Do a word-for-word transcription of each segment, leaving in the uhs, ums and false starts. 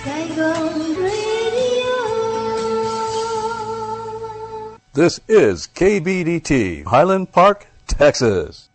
Saigon Radio. This is K B D T, Highland Park, Texas.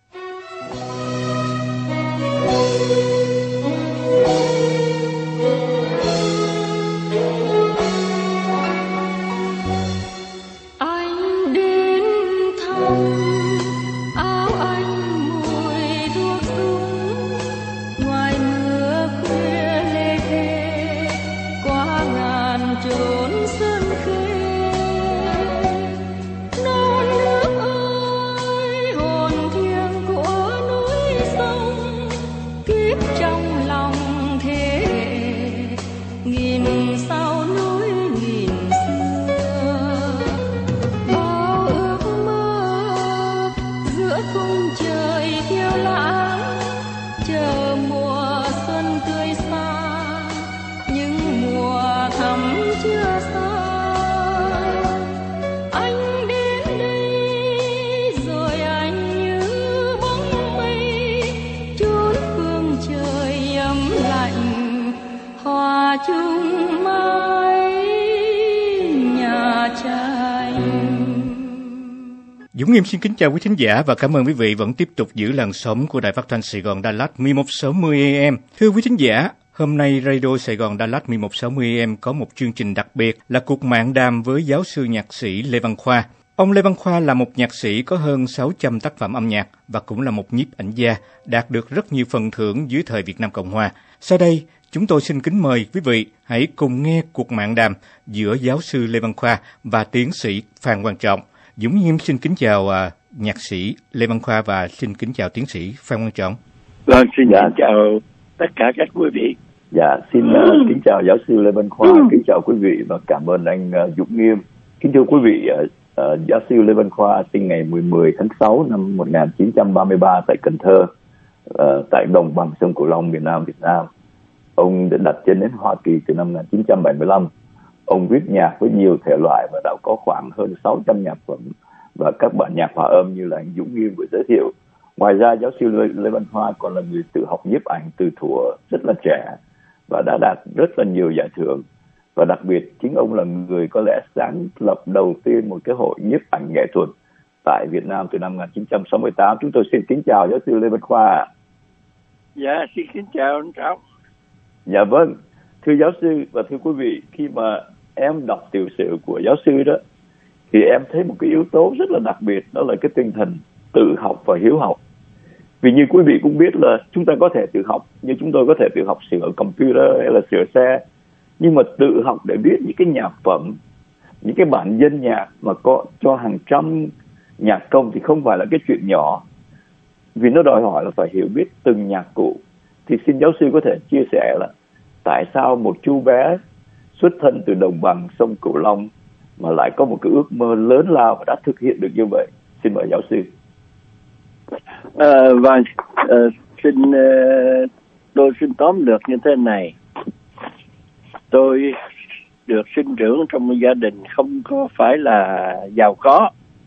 Dũng Nghiêm xin kính chào quý thính giả và cảm ơn quý vị vẫn tiếp tục giữ làn sóng của Đài Phát thanh Sài Gòn Đà Lạt mười một sáu mươi A M. Thưa quý thính giả, hôm nay Radio Sài Gòn Đà Lạt mười một sáu mươi A M có một chương trình đặc biệt là cuộc mạn đàm với giáo sư nhạc sĩ Lê Văn Khoa. Ông Lê Văn Khoa là một nhạc sĩ có hơn sáu trăm tác phẩm âm nhạc và cũng là một nhiếp ảnh gia đạt được rất nhiều phần thưởng dưới thời Việt Nam Cộng Hòa. Sau đây, chúng tôi xin kính mời quý vị hãy cùng nghe cuộc mạn đàm giữa giáo sư Lê Văn Khoa và tiến sĩ Phan Quang Trọng. Dũng Nghiêm xin kính chào uh, nhạc sĩ Lê Văn Khoa và xin kính chào tiến sĩ Phan Quang Trọng. Vâng, xin dạ. chào tất cả các quý vị. Dạ, xin uh, kính chào giáo sư Lê Văn Khoa, kính chào quý vị và cảm ơn anh uh, Dũng Nghiêm. Kính thưa quý vị, uh, uh, giáo sư Lê Văn Khoa sinh ngày mười tháng sáu năm một nghìn chín trăm ba mươi ba tại Cần Thơ, uh, tại đồng bằng sông Cửu Long, miền Nam Việt Nam. Ông đã đặt chân đến Hoa Kỳ từ năm một nghìn chín trăm bảy mươi lăm. Ông viết nhạc với nhiều thể loại và đã có khoảng hơn sáu trăm nhạc phẩm và các bản nhạc hòa âm như là anh Dũng Nghiêm vừa giới thiệu. Ngoài ra, giáo sư Lê, Lê Văn Khoa còn là người tự học nhiếp ảnh từ thuở rất là trẻ và đã đạt rất là nhiều giải thưởng. Và đặc biệt, chính ông là người có lẽ sáng lập đầu tiên một cái hội nhiếp ảnh nghệ thuật tại Việt Nam từ năm một nghìn chín trăm sáu mươi tám. Chúng tôi xin kính chào giáo sư Lê Văn Khoa. Dạ, xin kính chào anh Trọng. Dạ vâng, thưa giáo sư và thưa quý vị, khi mà em đọc tiểu sử của giáo sư đó thì em thấy một cái yếu tố rất là đặc biệt, đó là cái tinh thần tự học và hiếu học. Vì như quý vị cũng biết là chúng ta có thể tự học, như chúng tôi có thể tự học sửa computer hay là sửa xe, nhưng mà tự học để viết những cái nhạc phẩm, những cái bản dân nhạc mà có cho hàng trăm nhạc công thì không phải là cái chuyện nhỏ, vì nó đòi hỏi là phải hiểu biết từng nhạc cụ. Thì xin giáo sư có thể chia sẻ là tại sao một chú bé xuất thân từ đồng bằng sông Cửu Long mà lại có một cái ước mơ lớn lao và đã thực hiện được như vậy? Xin mời giáo sư. À, vâng, à, xin uh, tôi xin tóm lược như thế này. Tôi được sinh trưởng trong một gia đình không có phải là giàu có,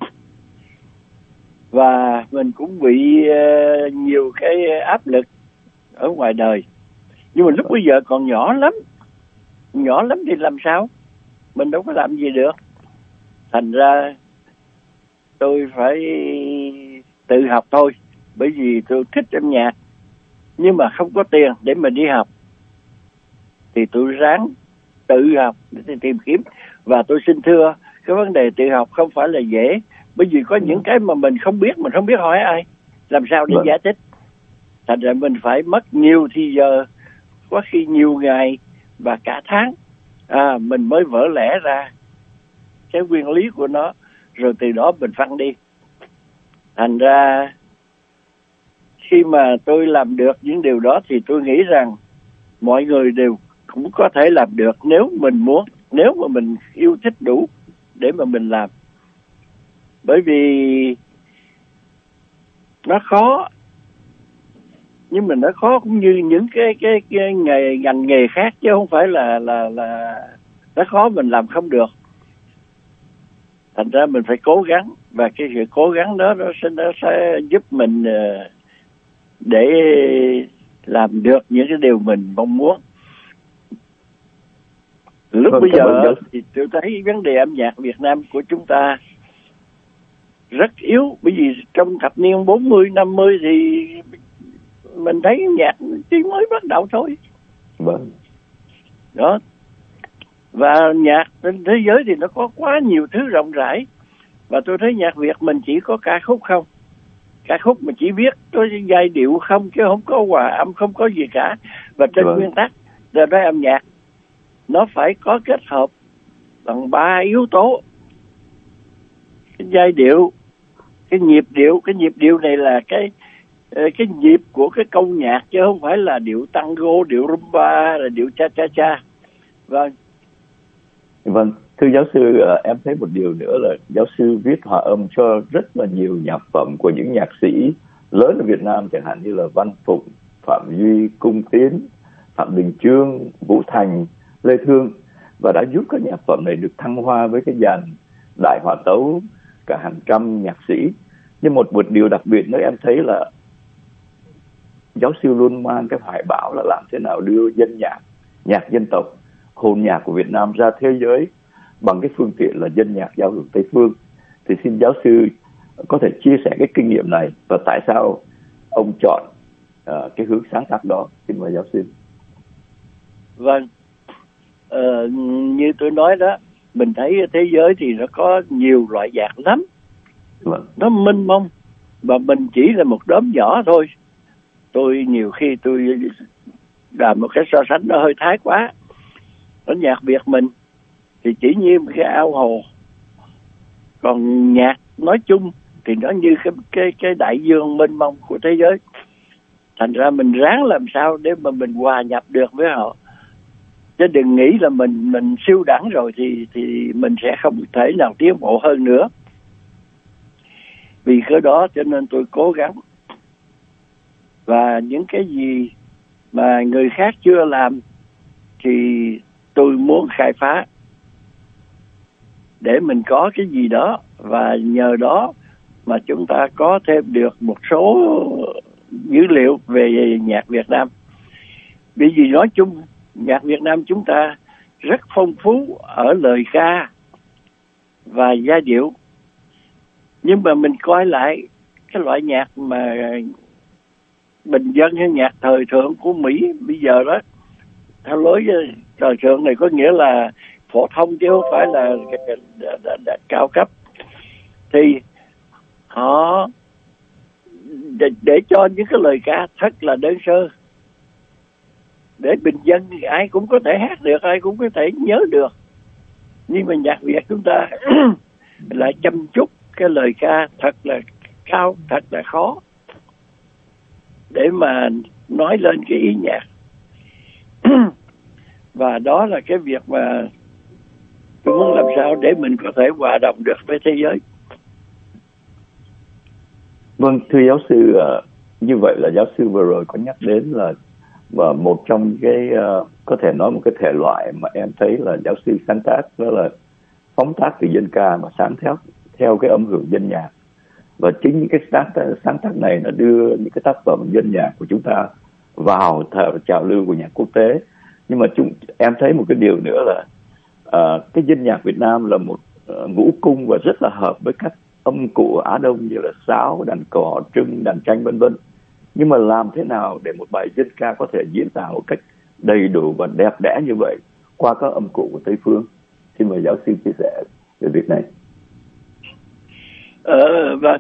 và mình cũng bị uh, nhiều cái áp lực ở ngoài đời. Nhưng mà lúc bây giờ còn nhỏ lắm, nhỏ lắm thì làm sao? Mình đâu có làm gì được. Thành ra tôi phải tự học thôi, bởi vì tôi thích âm nhạc, nhưng mà không có tiền để mà đi học. Thì tôi ráng tự học để tìm kiếm. Và tôi xin thưa, cái vấn đề tự học không phải là dễ, bởi vì có những cái mà mình không biết, mình không biết hỏi ai, làm sao để giải thích. Thành ra mình phải mất nhiều thì giờ, có khi nhiều ngày và cả tháng, à, mình mới vỡ lẽ ra cái nguyên lý của nó, rồi từ đó mình phân đi. Thành ra khi mà tôi làm được những điều đó thì tôi nghĩ rằng mọi người đều cũng có thể làm được nếu mình muốn, nếu mà mình yêu thích đủ để mà mình làm. Bởi vì nó khó, nhưng mà nó khó cũng như những cái cái cái nghề ngành nghề khác, chứ không phải là là là nó khó mình làm không được. Thành ra mình phải cố gắng, và cái sự cố gắng đó nó sẽ nó sẽ giúp mình để làm được những cái điều mình mong muốn. lúc Vâng, bây cảm ơn giờ giáo- thì tôi thấy vấn đề âm nhạc Việt Nam của chúng ta rất yếu, bởi vì trong thập niên bốn mươi năm mươi thì mình thấy nhạc chỉ mới bắt đầu thôi Vâng, đó. Và nhạc trên thế giới thì nó có quá nhiều thứ rộng rãi, và tôi thấy nhạc Việt mình chỉ có ca khúc không, ca khúc mà chỉ viết có giai điệu không, chứ không có hòa âm, không có gì cả. Và trên Vâng. nguyên tắc là nói âm nhạc nó phải có kết hợp bằng ba yếu tố: cái giai điệu, cái nhịp điệu. Cái nhịp điệu này là cái cái nhịp của cái câu nhạc, chứ không phải là điệu tango, điệu rumba, là điệu cha cha cha. Vâng. vâng. Thưa giáo sư, ờ, em thấy một điều nữa là giáo sư viết hòa âm cho rất là nhiều nhạc phẩm của những nhạc sĩ lớn ở Việt Nam, chẳng hạn như là Văn Phụng, Phạm Duy, Cung Tiến, Phạm Đình Chương, Vũ Thành, Lê Thương, và đã giúp các nhạc phẩm này được thăng hoa với cái dàn đại hòa tấu cả hàng trăm nhạc sĩ. Nhưng một một điều đặc biệt nữa em thấy là giáo sư luôn mang cái hoài bão là làm thế nào đưa dân nhạc, nhạc dân tộc, hồn nhạc của Việt Nam ra thế giới bằng cái phương tiện là dân nhạc giao hưởng Tây phương. Thì xin giáo sư có thể chia sẻ cái kinh nghiệm này và tại sao ông chọn uh, cái hướng sáng tác đó. Xin mời giáo sư. Vâng. Ờ, như tôi nói đó, mình thấy thế giới thì nó có nhiều loại nhạc lắm, Vâng. nó mênh mông, và mình chỉ là một đốm nhỏ thôi. Tôi nhiều khi tôi làm một cái so sánh nó hơi thái quá. Ở nhạc Việt mình thì chỉ như một cái ao hồ, còn nhạc nói chung thì nó như cái cái cái đại dương mênh mông của thế giới. Thành ra mình ráng làm sao để mà mình hòa nhập được với họ, chứ đừng nghĩ là mình mình siêu đẳng rồi thì thì mình sẽ không thể nào tiến bộ hơn nữa. Vì cái đó cho nên tôi cố gắng, và những cái gì mà người khác chưa làm thì tôi muốn khai phá để mình có cái gì đó, và nhờ đó mà chúng ta có thêm được một số dữ liệu về nhạc Việt Nam. Vì vì nói chung nhạc Việt Nam chúng ta rất phong phú ở lời ca và giai điệu, nhưng mà mình coi lại cái loại nhạc mà bình dân hay nhạc thời thượng của Mỹ bây giờ đó, theo lối thời thượng này có nghĩa là phổ thông chứ không phải là cao cấp, thì họ để, để cho những cái lời ca thật là đơn sơ, để bình dân ai cũng có thể hát được, ai cũng có thể nhớ được. Nhưng mà nhạc Việt chúng ta lại chăm chút cái lời ca thật là cao, thật là khó để mà nói lên cái ý nhạc. Và đó là cái việc mà tôi muốn làm sao để mình có thể hòa đồng được với thế giới. Vâng, thưa giáo sư, uh, như vậy là giáo sư vừa rồi có nhắc đến là và một trong cái uh, có thể nói một cái thể loại mà em thấy là giáo sư sáng tác đó là phóng tác từ dân ca mà sáng theo theo cái âm hưởng dân nhạc, và chính những cái sáng tác, sáng tác này nó đưa những cái tác phẩm dân nhạc của chúng ta vào trào lưu của nhạc quốc tế. Nhưng mà chúng em thấy một cái điều nữa là uh, cái dân nhạc Việt Nam là một uh, ngũ cung và rất là hợp với các âm cụ Á Đông như là sáo, đàn cò, trưng, đàn tranh vân vân. Nhưng mà làm thế nào để một bài dân ca có thể diễn tả một cách đầy đủ và đẹp đẽ như vậy qua các âm cụ của Tây phương? Xin mời giáo sư chia sẻ về việc này. Ờ, vâng.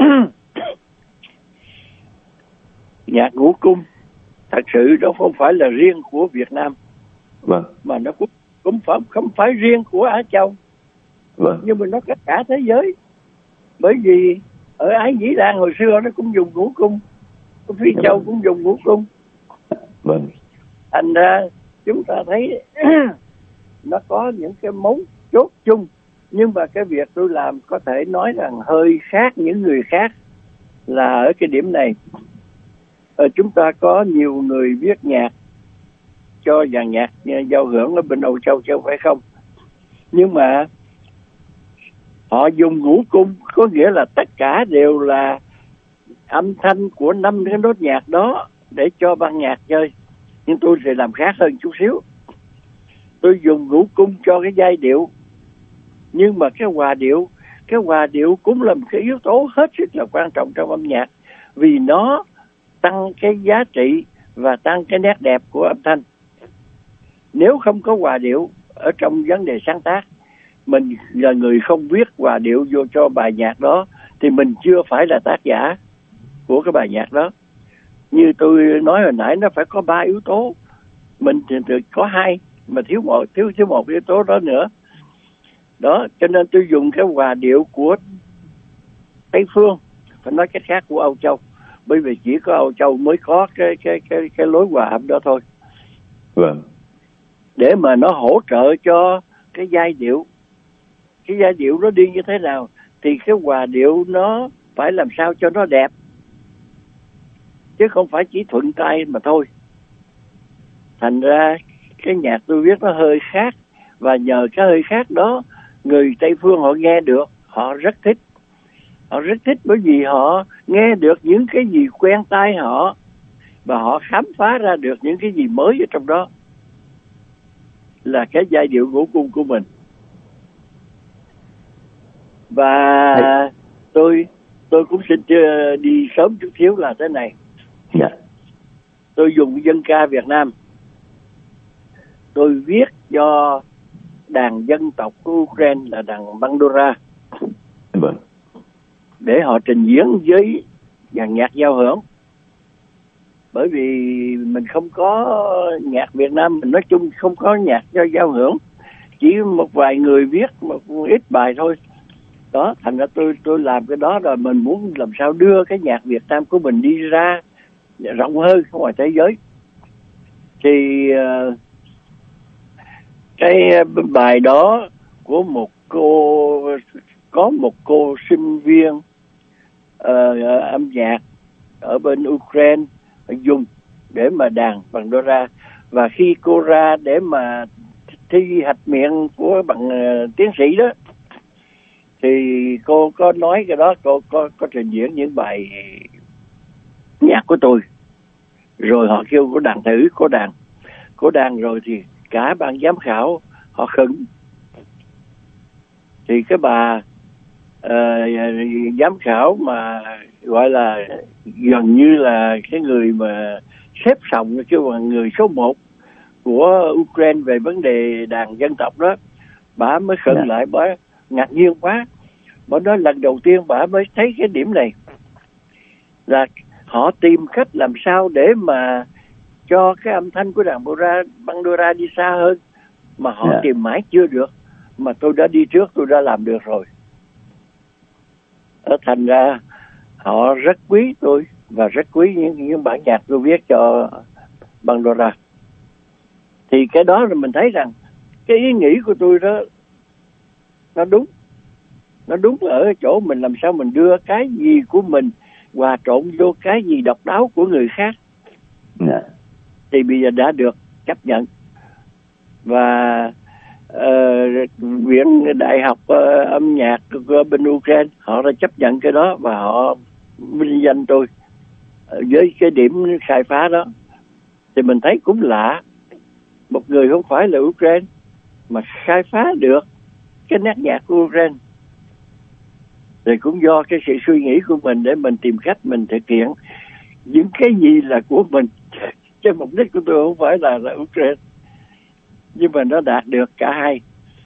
Nhạc ngũ cung thật sự đó không phải là riêng của Việt Nam, Vâng. mà nó cũng cũng phải, không phải riêng của Á Châu. Vâng. Nhưng mà nó cả, cả thế giới. Bởi vì ở Ái Dĩ Đan hồi xưa nó cũng dùng ngũ cung, ở Phi Châu cũng dùng ngũ cung. Vâng. Thành ra chúng ta thấy nó có những cái mấu chốt chung, nhưng mà cái việc tôi làm có thể nói rằng hơi khác những người khác là ở cái điểm này. Ờ, chúng ta có nhiều người viết nhạc cho dàn nhạc giao hưởng ở bên Âu Châu chứ không phải không, nhưng mà họ dùng ngũ cung, có nghĩa là tất cả đều là âm thanh của năm cái nốt nhạc đó để cho ban nhạc chơi. Nhưng tôi sẽ làm khác hơn chút xíu. tôi dùng ngũ cung cho cái giai điệu, nhưng mà cái hòa điệu cái hòa điệu cũng là một cái yếu tố hết sức là quan trọng trong âm nhạc, vì nó tăng cái giá trị và tăng cái nét đẹp của âm thanh. Nếu không có hòa điệu ở trong vấn đề sáng tác, mình là người không viết hòa điệu vô cho bài nhạc đó, thì mình chưa phải là tác giả của cái bài nhạc đó. Như tôi nói hồi nãy, nó phải có ba yếu tố, mình thì có hai mà thiếu một thiếu thiếu một yếu tố đó nữa. Đó, cho nên tôi dùng cái hòa điệu của Tây phương, phải nói cách khác của Âu Châu, bởi vì chỉ có Âu Châu mới có cái cái cái cái lối hòa âm đó thôi. Vâng. Để mà nó hỗ trợ cho cái giai điệu, cái giai điệu nó đi như thế nào thì cái hòa điệu nó phải làm sao cho nó đẹp, chứ không phải chỉ thuận tay mà thôi. Thành ra cái nhạc tôi viết nó hơi khác, và nhờ cái hơi khác đó, người Tây phương họ nghe được, họ rất thích. Họ rất thích bởi vì họ nghe được những cái gì quen tai họ, và họ khám phá ra được những cái gì mới ở trong đó, là cái giai điệu ngũ cung của mình. Và tôi tôi cũng xin đi sớm chút xíu là thế này. Yeah. Tôi dùng dân ca Việt Nam, tôi viết cho đàn dân tộc của Ukraine là đàn Bandura, vâng, để họ trình diễn với dàn nhạc giao hưởng. Bởi vì mình không có nhạc Việt Nam, mình nói chung không có nhạc cho giao hưởng, chỉ một vài người viết một ít bài thôi. Đó, thành ra tôi tôi làm cái đó, rồi mình muốn làm sao đưa cái nhạc Việt Nam của mình đi ra rộng hơn ngoài thế giới. Thì uh, cái bài đó của một cô, có một cô sinh viên uh, âm nhạc ở bên Ukraine dùng để mà đàn bằng Dora, và khi cô ra để mà thi hạch miệng của bằng uh, tiến sĩ đó, thì cô có nói cái đó, cô có, có trình diễn những bài nhạc của tôi. Rồi họ kêu cô đàn thử, cô đàn cô đàn rồi thì cả ban giám khảo họ khựng. Thì cái bà uh, giám khảo mà gọi là gần như là cái người mà xếp sòng, kêu là người số một của Ukraine về vấn đề đàn dân tộc đó, bà mới khựng yeah. lại, bà ngạc nhiên quá. Bà nói lần đầu tiên bà mới thấy cái điểm này, là họ tìm cách làm sao để mà cho cái âm thanh của đàn Bandura đi xa hơn, mà họ yeah. tìm mãi chưa được, mà tôi đã đi trước, tôi đã làm được rồi. Ở thành ra họ rất quý tôi, và rất quý những, những bản nhạc tôi viết cho Bandura. Thì cái đó là mình thấy rằng cái ý nghĩ của tôi đó nó đúng. Nó đúng ở chỗ mình làm sao mình đưa cái gì của mình hòa trộn vô cái gì độc đáo của người khác. Yeah. Thì bây giờ đã được chấp nhận. Và uh, viện đại học uh, âm nhạc của bên Ukraine họ đã chấp nhận cái đó, và họ vinh danh tôi với cái điểm khai phá đó. Thì mình thấy cũng lạ, một người không phải là Ukraine mà khai phá được cái nét nhạc của Ukraine. Thì cũng do cái sự suy nghĩ của mình để mình tìm cách mình thực hiện những cái gì là của mình. Cái mục đích của tôi không phải là là Ukraine, nhưng mà nó đạt được cả hai.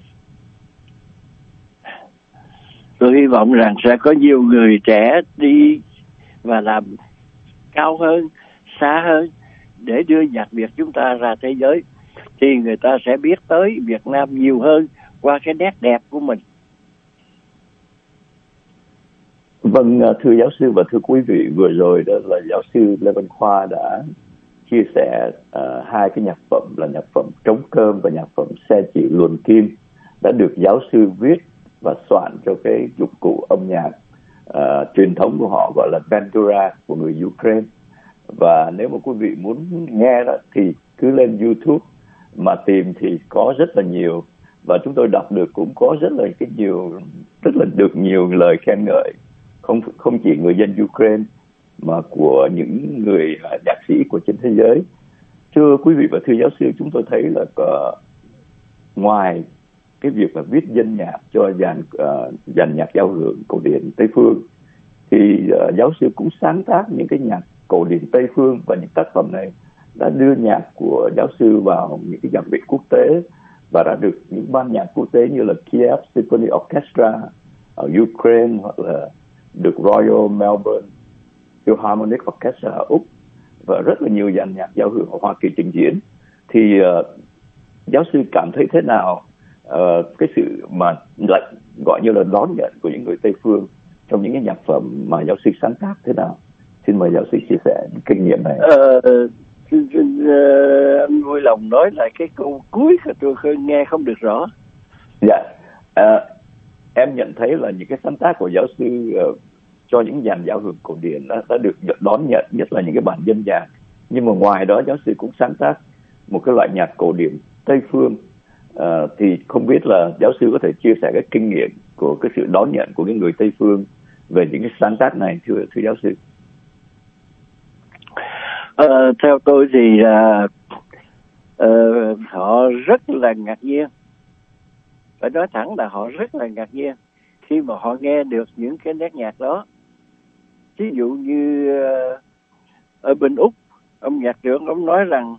Tôi hy vọng rằng sẽ có nhiều người trẻ đi và làm cao hơn, xa hơn, để đưa nhạc Việt chúng ta ra thế giới. Thì người ta sẽ biết tới Việt Nam nhiều hơn qua cái nét đẹp của mình. Vâng, thưa giáo sư và thưa quý vị, vừa rồi đó là giáo sư Lê Văn Khoa đã chia sẻ uh, hai cái nhạc phẩm là nhạc phẩm Trống Cơm và nhạc phẩm Xe Chỉ Luồn Kim đã được giáo sư viết và soạn cho cái dụng cụ âm nhạc uh, truyền thống của họ, gọi là Bandura của người Ukraine. Và nếu mà quý vị muốn nghe đó thì cứ lên YouTube mà tìm thì có rất là nhiều, và chúng tôi đọc được cũng có rất là cái nhiều, rất là được nhiều lời khen ngợi, không không chỉ người dân Ukraine mà của những người nhạc sĩ của trên thế giới. Thưa quý vị và thưa giáo sư, chúng tôi thấy là có, ngoài cái việc mà viết dân nhạc cho dàn uh, dàn nhạc giao hưởng cổ điển Tây phương, thì uh, giáo sư cũng sáng tác những cái nhạc cổ điển Tây phương, và những tác phẩm này đã đưa nhạc của giáo sư vào những cái nhạc viện quốc tế và đã được những ban nhạc quốc tế như là Kiev Symphony Orchestra ở Ukraine, hoặc là được Royal Melbourne Philharmonic Orchestra ở Úc, và rất là nhiều dàn nhạc giao hưởng ở Hoa Kỳ trình diễn. Thì uh, giáo sư cảm thấy thế nào uh, cái sự mà lại gọi như là đón nhận của những người Tây phương trong những cái nhạc phẩm mà giáo sư sáng tác thế nào? Xin mời giáo sư chia sẻ những kinh nghiệm này. Ờ, xin, xin, uh, anh vui lòng nói lại cái câu cuối tôi nghe không được rõ. Dạ, uh, em nhận thấy là những cái sáng tác của giáo sư uh, cho những dàn giao hưởng cổ điển đã, đã được đón nhận, nhất là những cái bản dân nhạc. Nhưng mà ngoài đó giáo sư cũng sáng tác một cái loại nhạc cổ điển Tây phương. À, thì không biết là giáo sư có thể chia sẻ cái kinh nghiệm của cái sự đón nhận của những người Tây phương về những cái sáng tác này, thưa thưa giáo sư? À, theo tôi thì là uh, họ rất là ngạc nhiên, phải nói thẳng là họ rất là ngạc nhiên khi mà họ nghe được những cái nét nhạc đó. Ví dụ như uh, ở bên Úc, ông nhạc trưởng ông nói rằng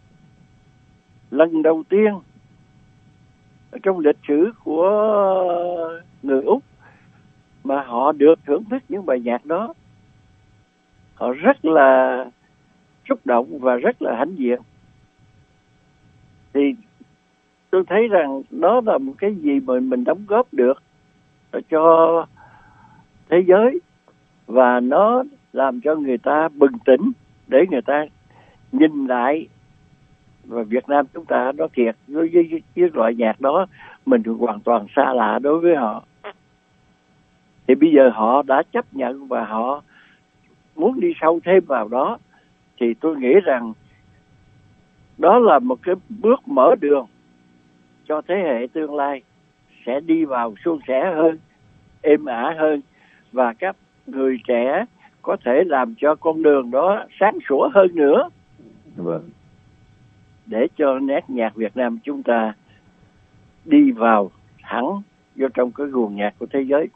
lần đầu tiên trong lịch sử của người Úc mà họ được thưởng thức những bài nhạc đó, họ rất là xúc động và rất là hãnh diện. Thì tôi thấy rằng đó là một cái gì mà mình đóng góp được cho thế giới, và nó làm cho người ta bừng tỉnh để người ta nhìn lại. Và Việt Nam chúng ta nói thiệt, với, với, với loại nhạc đó mình hoàn toàn xa lạ đối với họ. Thì bây giờ họ đã chấp nhận và họ muốn đi sâu thêm vào đó, thì tôi nghĩ rằng đó là một cái bước mở đường cho thế hệ tương lai sẽ đi vào suôn sẻ hơn, êm ả hơn, và các người trẻ có thể làm cho con đường đó sáng sủa hơn nữa. Vâng. Để cho nét nhạc Việt Nam chúng ta đi vào hẳn vô trong cái guồng nhạc của thế giới.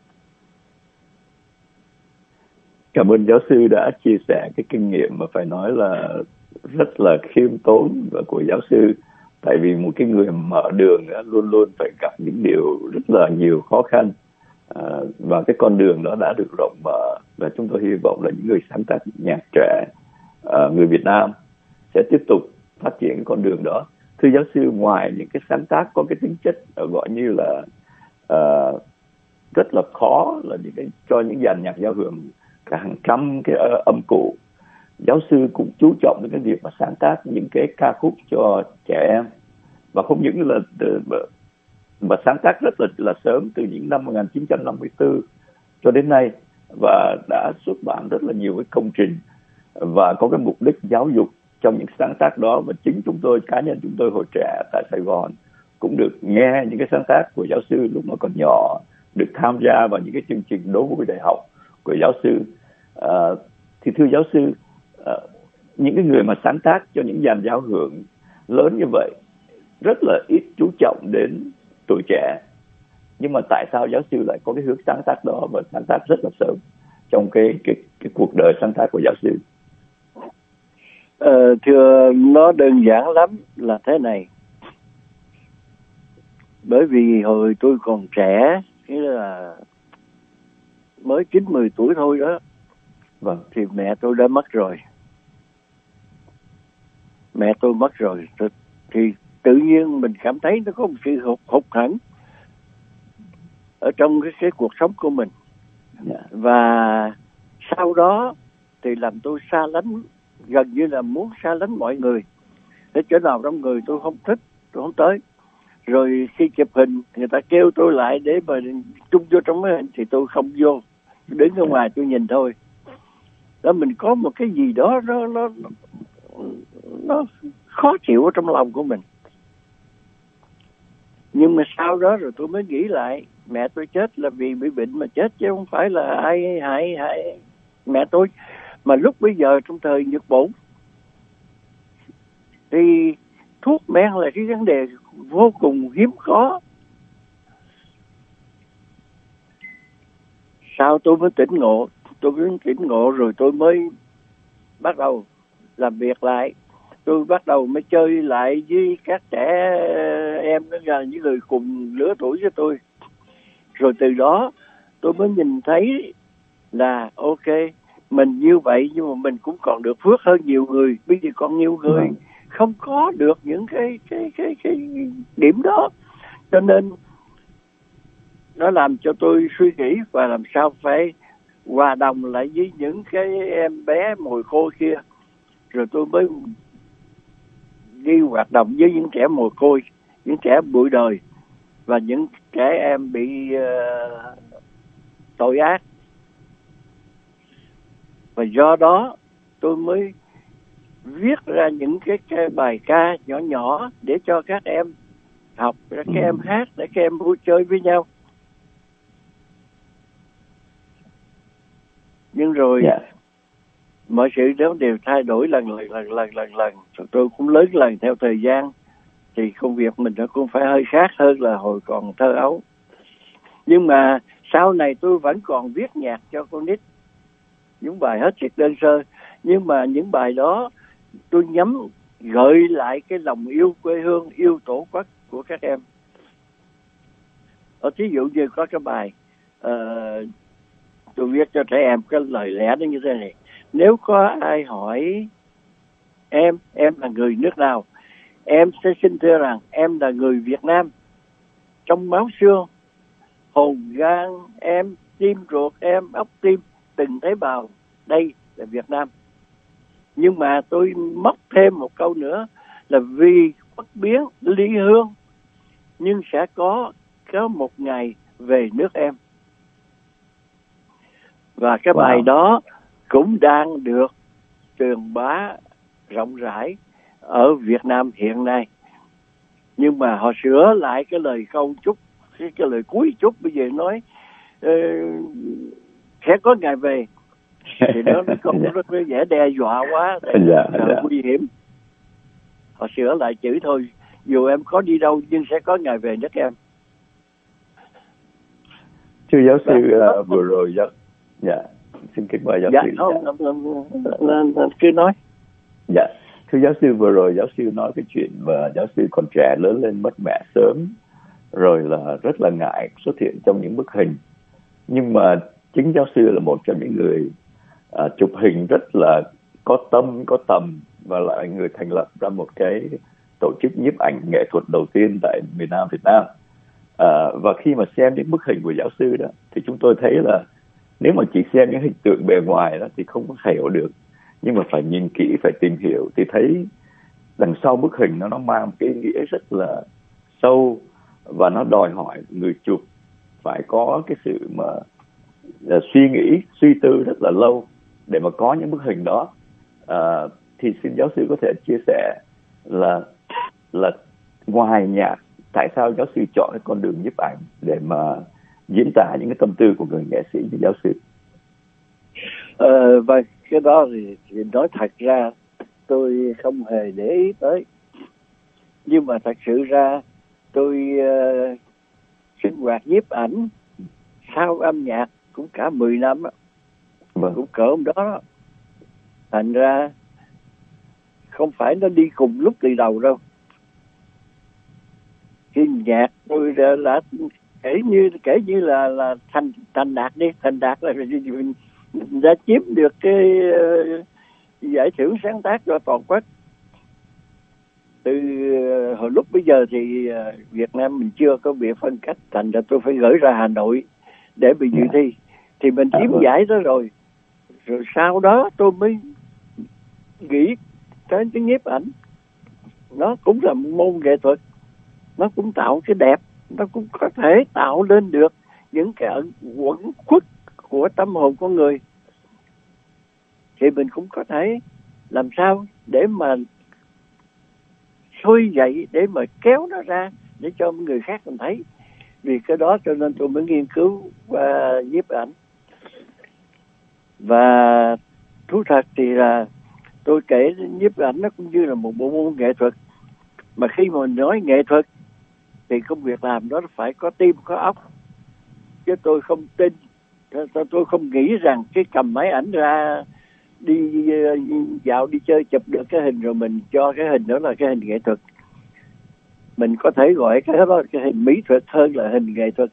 Cảm ơn giáo sư đã chia sẻ cái kinh nghiệm mà phải nói là rất là khiêm tốn và của giáo sư. Tại vì một cái người mở đường luôn luôn phải gặp những điều rất là nhiều khó khăn, à, và cái con đường đó đã được rộng mở, và chúng tôi hy vọng là những người sáng tác nhạc trẻ, à, người Việt Nam sẽ tiếp tục phát triển con đường đó. Thưa giáo sư, ngoài những cái sáng tác có cái tính chất gọi như là uh, rất là khó, là những cái cho những dàn nhạc giao hưởng cả hàng trăm cái âm cụ, giáo sư cũng chú trọng đến cái việc mà sáng tác những cái ca khúc cho trẻ em, và không những là mà sáng tác rất là là sớm, từ những năm một nghìn chín trăm năm mươi tư cho đến nay, và đã xuất bản rất là nhiều cái công trình và có cái mục đích giáo dục trong những sáng tác đó. Và chính chúng tôi, cá nhân chúng tôi hồi trẻ tại Sài Gòn cũng được nghe những cái sáng tác của giáo sư lúc mà còn nhỏ, được tham gia vào những cái chương trình đố vui đại học của giáo sư. À, thì thưa giáo sư, à, những cái người mà sáng tác cho những dàn giao hưởng lớn như vậy rất là ít chú trọng đến tuổi trẻ, nhưng mà tại sao giáo sư lại có cái hướng sáng tác đó và sáng tác rất là sớm trong cái cái, cái cuộc đời sáng tác của giáo sư? Ờ, thưa, nó đơn giản lắm là thế này. Bởi vì hồi tôi còn trẻ, nghĩa là mới chín mười tuổi thôi đó, vâng, thì mẹ tôi đã mất rồi. Mẹ tôi mất rồi, thì tự nhiên mình cảm thấy nó có một sự hụt, hụt hẫng ở trong cái, cái cuộc sống của mình. Yeah. Và sau đó thì làm tôi xa lánh, gần như là muốn xa lánh mọi người. Để chỗ nào trong người tôi không thích, tôi không tới. Rồi khi chụp hình, người ta kêu tôi lại để mà chung vô trong máy hình, thì tôi không vô, đứng ở ngoài tôi nhìn thôi. Đó, mình có một cái gì đó nó nó nó khó chịu ở trong lòng của mình. Nhưng mà sau đó rồi tôi mới nghĩ lại, mẹ tôi chết là vì bị bệnh mà chết, chứ không phải là ai hại hại mẹ tôi. Mà lúc bây giờ trong thời Nhật Bản thì thuốc men là cái vấn đề vô cùng hiếm có. Sau tôi mới tỉnh ngộ, tôi mới tỉnh ngộ rồi tôi mới bắt đầu làm việc lại. Tôi bắt đầu mới chơi lại với các trẻ em, đó là những người cùng lứa tuổi với tôi. Rồi từ đó tôi mới nhìn thấy là ok, mình như vậy nhưng mà mình cũng còn được phước hơn nhiều người. Bây giờ còn nhiều người không có được những cái cái cái cái điểm đó, cho nên nó làm cho tôi suy nghĩ và làm sao phải hòa đồng lại với những cái em bé mồ côi kia. Rồi tôi mới đi hoạt động với những trẻ mồ côi, những trẻ bụi đời và những trẻ em bị uh, tội ác. Và do đó tôi mới viết ra những cái, cái bài ca nhỏ nhỏ để cho các em học, để các em hát, để các em vui chơi với nhau. Nhưng rồi yeah. mọi sự đó đều thay đổi lần lần lần lần lần lần. Rồi tôi cũng lớn lần theo thời gian, thì công việc mình nó cũng phải hơi khác hơn là hồi còn thơ ấu. Nhưng mà sau này tôi vẫn còn viết nhạc cho con nít, những bài hết sức đơn sơ, nhưng mà những bài đó tôi nhắm gợi lại cái lòng yêu quê hương, yêu tổ quốc của các em. Ở thí dụ như có cái bài uh, tôi viết cho trẻ em cái lời lẽ nó như thế này: nếu có ai hỏi em em là người nước nào, em sẽ xin thưa rằng em là người Việt Nam. Trong máu xương, hồn gan em, tim ruột em, óc tim, từng tế bào, đây là Việt Nam. Nhưng mà tôi móc thêm một câu nữa là vì bất biến ly hương, nhưng sẽ có có một ngày về nước em. Và cái wow. bài đó cũng đang được truyền bá rộng rãi ở Việt Nam hiện nay. Nhưng mà họ sửa lại cái lời câu chúc, cái, cái lời cuối chúc bây giờ nói uh, sẽ có ngày về. Thì nó không có rất dễ đe dọa quá, dạ, dạ. nguy hiểm. Họ sửa lại chữ thôi: dù em có đi đâu nhưng sẽ có ngày về nước em. Thưa giáo sư, uh, vừa rồi giáo dạ xin kính mời giáo dạ, sư. Không, dạ. Cứ nói. Dạ, thưa giáo sư, vừa rồi giáo sư nói cái chuyện mà giáo sư còn trẻ lớn lên mất mẹ sớm, rồi là rất là ngại xuất hiện trong những bức hình. Nhưng mà chính giáo sư là một trong những người uh, chụp hình rất là có tâm, có tầm, và là người thành lập ra một cái tổ chức nhiếp ảnh nghệ thuật đầu tiên tại miền Nam Việt Nam. Uh, và khi mà xem những bức hình của giáo sư đó, thì chúng tôi thấy là nếu mà chỉ xem những hình tượng bề ngoài đó thì không có hiểu được. Nhưng mà phải nhìn kỹ, phải tìm hiểu thì thấy đằng sau bức hình nó, nó mang một cái ý nghĩa rất là sâu, và nó đòi hỏi người chụp phải có cái sự mà là suy nghĩ, suy tư rất là lâu để mà có những bức hình đó. À, thì xin giáo sư có thể chia sẻ là là ngoài nhạc, tại sao giáo sư chọn cái con đường nhiếp ảnh để mà diễn tả những cái tâm tư của người nghệ sĩ như giáo sư? Ờ, và cái đó thì, thì nói thật ra tôi không hề để ý tới. Nhưng mà thật sự ra tôi uh, sinh hoạt nhiếp ảnh sau âm nhạc cũng cả mười năm á. Vâng. Cũng cỡ đó, đó. Thành ra không phải nó đi cùng lúc từ đầu đâu. Khi nhạc tôi đã, đã kể như kể như là là thành thành đạt đi, thành đạt là mình đã chiếm được cái uh, giải thưởng sáng tác cho toàn quốc. Từ uh, hồi lúc bây giờ thì uh, Việt Nam mình chưa có việc phân cách, thành ra tôi phải gửi ra Hà Nội để bị dự thi. Thì mình chiếm giải đó rồi. Rồi sau đó tôi mới nghĩ tới cái nhiếp ảnh. Nó cũng là một môn nghệ thuật. Nó cũng tạo cái đẹp. Nó cũng có thể tạo lên được những cái ẩn quẩn khuất của tâm hồn con người. Thì mình cũng có thể làm sao để mà trôi dậy, để mà kéo nó ra để cho người khác mình thấy. Vì cái đó cho nên tôi mới nghiên cứu và nhiếp ảnh. Và thú thật thì là tôi kể nhiếp ảnh nó cũng như là một bộ môn nghệ thuật. Mà khi mà mình nói nghệ thuật thì công việc làm đó phải có tim có óc, chứ tôi không tin, tôi, tôi không nghĩ rằng cái cầm máy ảnh ra đi dạo đi chơi chụp được cái hình rồi mình cho cái hình đó là cái hình nghệ thuật. Mình có thể gọi cái đó là cái hình mỹ thuật hơn là hình nghệ thuật.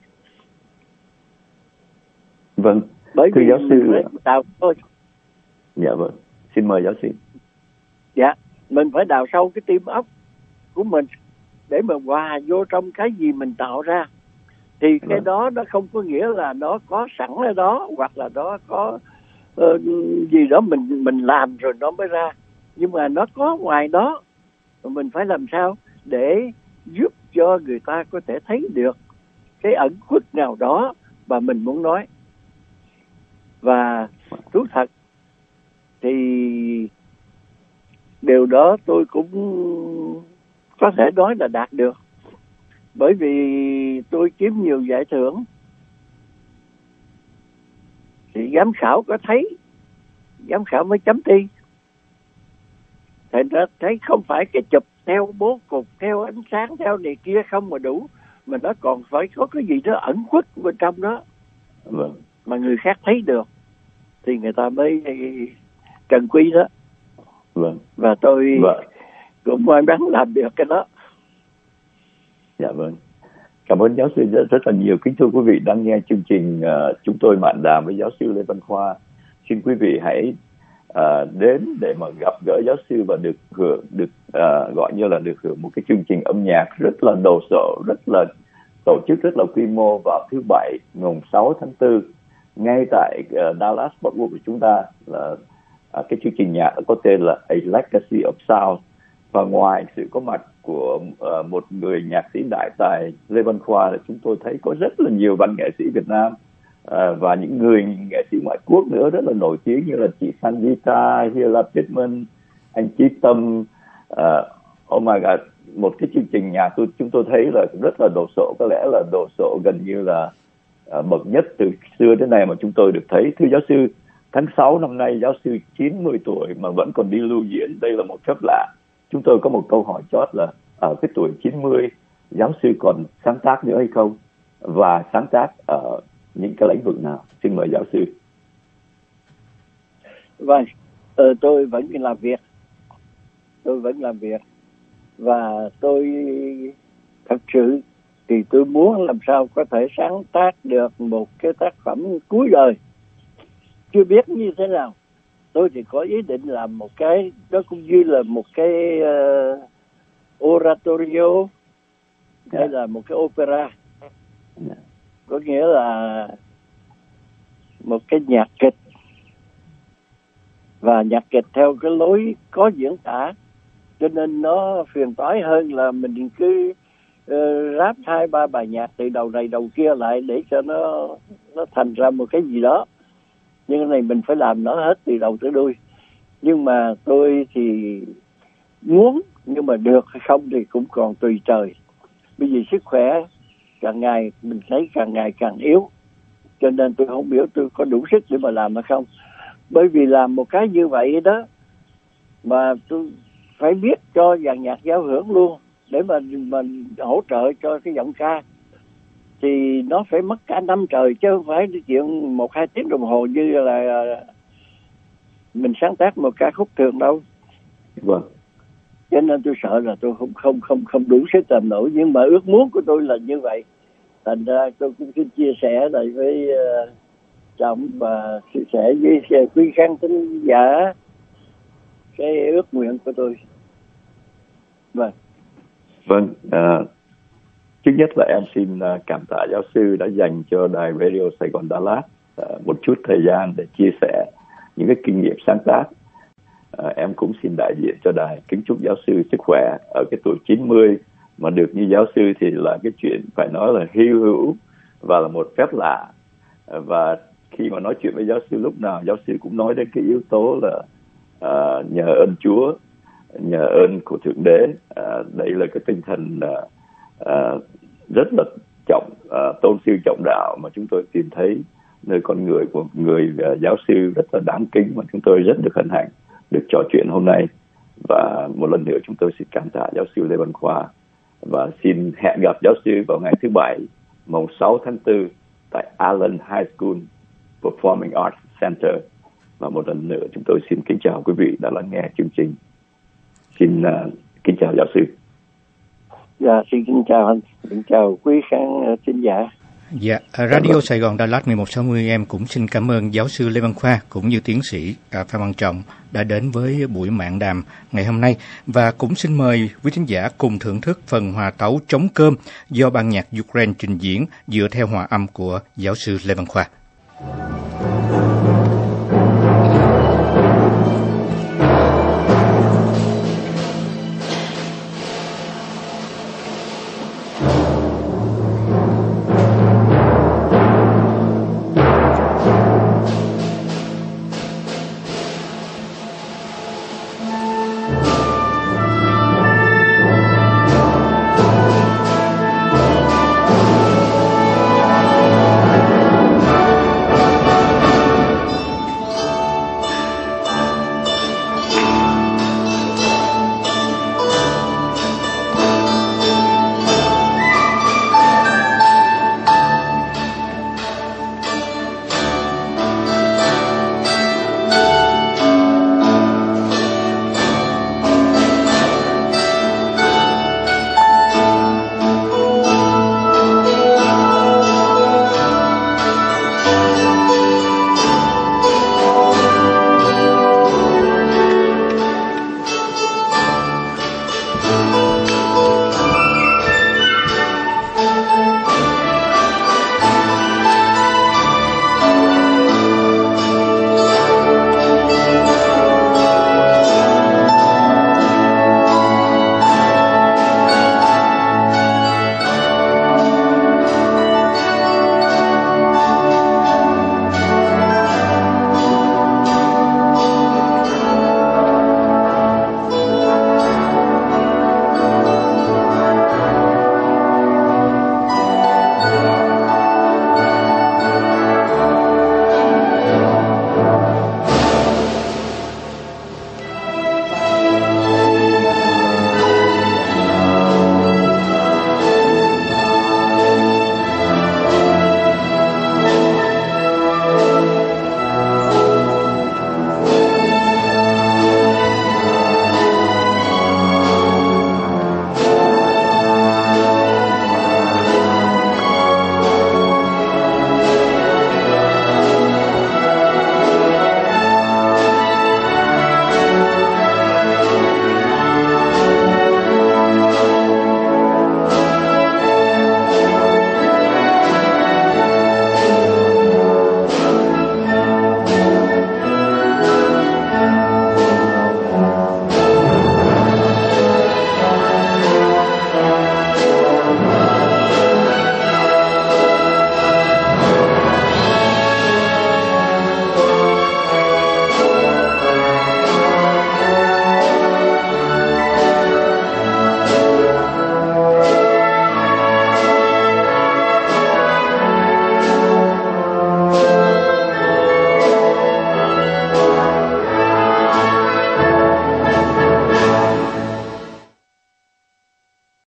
Vâng. Bởi thưa vì giáo sư đào thôi. Dạ vâng, xin mời giáo sư. Dạ, mình phải đào sâu cái tim óc của mình để mà hòa vô trong cái gì mình tạo ra. Thì cái Vâng. đó nó không có nghĩa là nó có sẵn ở đó, hoặc là nó có uh, gì đó mình mình làm rồi nó mới ra. Nhưng mà nó có ngoài đó, mình phải làm sao để giúp cho người ta có thể thấy được cái ẩn khuất nào đó mà mình muốn nói. Và thú thật thì điều đó tôi cũng có thể nói là đạt được, bởi vì tôi kiếm nhiều giải thưởng thì giám khảo có thấy, giám khảo mới chấm thi. Thành ra thấy không phải cái chụp theo bố cục, theo ánh sáng, theo này kia không mà đủ, mà nó còn phải có cái gì đó ẩn khuất bên trong đó. Vâng. Mà người khác thấy được thì người ta mới trân quý đó. Vâng. Và tôi Vâng. cũng may mắn làm được cái đó. Dạ vâng. Cảm ơn giáo sư rất, rất là nhiều. Kính thưa quý vị đang nghe chương trình uh, chúng tôi mạn đàm với giáo sư Lê Văn Khoa. Xin quý vị hãy uh, đến để mà gặp gỡ giáo sư và được hưởng, được uh, gọi như là được hưởng một cái chương trình âm nhạc rất là đồ sộ, rất là tổ chức rất là quy mô vào thứ Bảy ngày sáu tháng tư ngay tại uh, Dallas, Fort Worth của chúng ta. Là uh, cái chương trình nhạc có tên là A Legacy of Sound. Và ngoài sự có mặt của uh, một người nhạc sĩ đại tài Lê Văn Khoa, là chúng tôi thấy có rất là nhiều văn nghệ sĩ Việt Nam uh, và những người nghệ sĩ ngoại quốc nữa rất là nổi tiếng, như là chị Sanjita, Hila Pittman, anh Chí Tâm. Uh, oh my God, một cái chương trình nhạc tôi chúng tôi thấy là rất là đồ sộ, có lẽ là đồ sộ gần như là uh, bậc nhất từ xưa đến nay mà chúng tôi được thấy. Thưa giáo sư, tháng sáu năm nay giáo sư chín mươi tuổi mà vẫn còn đi lưu diễn, đây là một phép lạ. Chúng tôi có một câu hỏi chót là ở cái tuổi chín mươi, giáo sư còn sáng tác nữa hay không? Và sáng tác ở những cái lĩnh vực nào? Xin mời giáo sư. Vâng, ờ, tôi vẫn làm việc. Tôi vẫn làm việc. Và tôi thật sự thì tôi muốn làm sao có thể sáng tác được một cái tác phẩm cuối đời. Chưa biết như thế nào. Tôi thì có ý định làm một cái, đó cũng như là một cái uh, oratorio yeah. hay là một cái opera. Yeah. Có nghĩa là một cái nhạc kịch. Và nhạc kịch theo cái lối có diễn tả. Cho nên nó phiền toái hơn là mình cứ uh, ráp hai ba bài nhạc từ đầu này đầu kia lại để cho nó nó thành ra một cái gì đó. Nhưng cái này mình phải làm nó hết từ đầu tới đuôi. Nhưng mà tôi thì muốn, nhưng mà được hay không thì cũng còn tùy trời. Bởi vì sức khỏe càng ngày mình thấy càng ngày càng yếu, cho nên tôi không biết tôi có đủ sức để mà làm hay không. Bởi vì làm một cái như vậy đó mà tôi phải biết cho dàn nhạc giao hưởng luôn, để mà mình hỗ trợ cho cái giọng ca, thì nó phải mất cả năm trời, chứ không phải chuyện một hai tiếng đồng hồ như là mình sáng tác một ca khúc thường đâu. Vâng. Cho nên tôi sợ là tôi không không không không đủ sức làm nổi, nhưng mà ước muốn của tôi là như vậy. Thành ra tôi cũng xin chia sẻ lại với uh, chồng và chia sẻ với quý khán thính giả cái ước nguyện của tôi. Vâng. Vâng. Uh... Trước nhất là em xin cảm tạ giáo sư đã dành cho đài Radio Sài Gòn Đà Lạt một chút thời gian để chia sẻ những cái kinh nghiệm sáng tác. Em cũng xin đại diện cho đài kính chúc giáo sư sức khỏe ở cái tuổi chín mươi mà được như giáo sư thì là cái chuyện phải nói là hy hữu và là một phép lạ. Và khi mà nói chuyện với giáo sư lúc nào giáo sư cũng nói đến cái yếu tố là uh, nhờ ơn Chúa, nhờ ơn của Thượng Đế. Uh, đây là cái tinh thần uh, Uh, rất là trọng uh, tôn sư trọng đạo mà chúng tôi tìm thấy nơi con người của người uh, giáo sư rất là đáng kính, mà chúng tôi rất được hân hạnh được trò chuyện hôm nay. Và một lần nữa chúng tôi xin cảm tạ giáo sư Lê Văn Khoa và xin hẹn gặp giáo sư vào ngày thứ Bảy, mùng sáu tháng tư tại Allen High School Performing Arts Center. Và một lần nữa chúng tôi xin kính chào quý vị đã lắng nghe chương trình. Xin uh, kính chào giáo sư. Dạ, xin kính chào anh, kính chào quý khán thính giả. Dạ, Radio Sài Gòn Đà Lạt mười một sáu mươi em cũng xin cảm ơn giáo sư Lê Văn Khoa cũng như tiến sĩ Phan Văn Trọng đã đến với buổi mạn đàm ngày hôm nay, và cũng xin mời quý thính giả cùng thưởng thức phần hòa tấu Trống Cơm do ban nhạc Ukraine trình diễn dựa theo hòa âm của giáo sư Lê Văn Khoa.